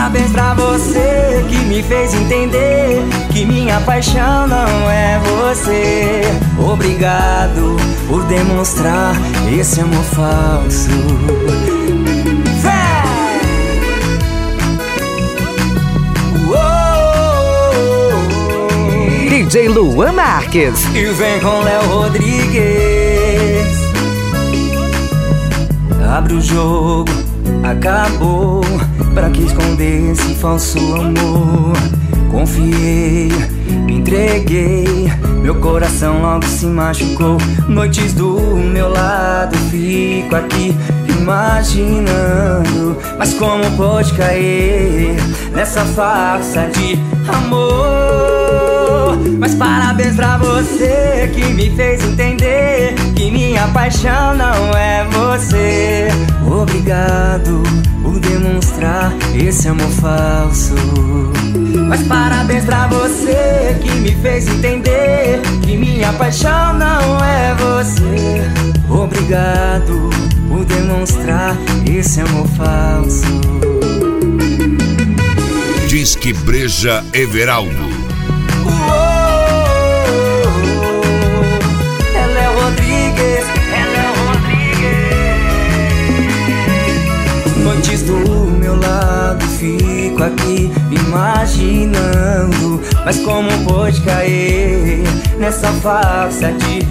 parabéns pra você que me fez entender que minha paixão não é você. Obrigado por demonstrar esse amor falso. DJ Luan Marques. E vem com Léo Rodrigues. Abre o jogo, acabou. Pra que esconder esse falso amor? Confiei, me entreguei, meu coração logo se machucou. Noites do meu lado, fico aqui imaginando. Mas como pode cair nessa farsa de amor? Mas parabéns pra você que me fez entender que minha paixão não é você. Obrigado por demonstrar esse amor falso. Mas parabéns pra você que me fez entender que minha paixão não é você. Obrigado por demonstrar esse amor falso. Disque Breja Everaldo. Noites do meu lado, fico aqui imaginando. Mas como pode cair nessa farsa de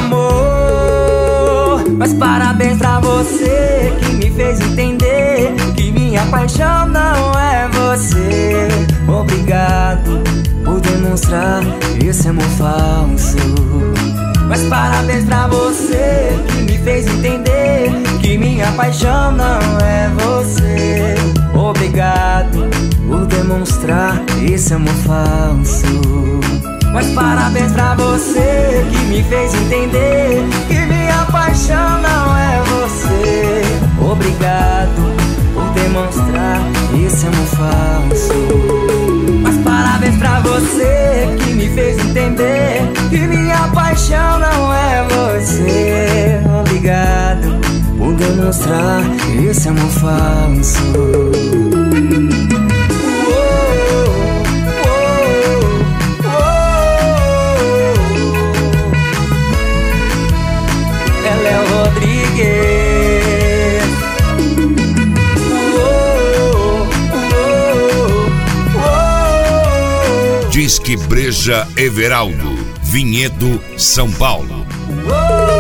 amor? Mas parabéns pra você que me fez entender que minha paixão não é você. Obrigado por demonstrar esse amor falso. Mas parabéns pra você que me fez entender que minha paixão não é você. Obrigado por demonstrar esse amor falso. Mas parabéns pra você que me fez entender que minha paixão não é você. Obrigado por demonstrar esse amor falso. Mas parabéns pra você que me fez entender que minha paixão não é você. Obrigado por demonstrar esse amor falso. É Léo Rodrigues. Disque Breja Everaldo, Vinhedo, São Paulo.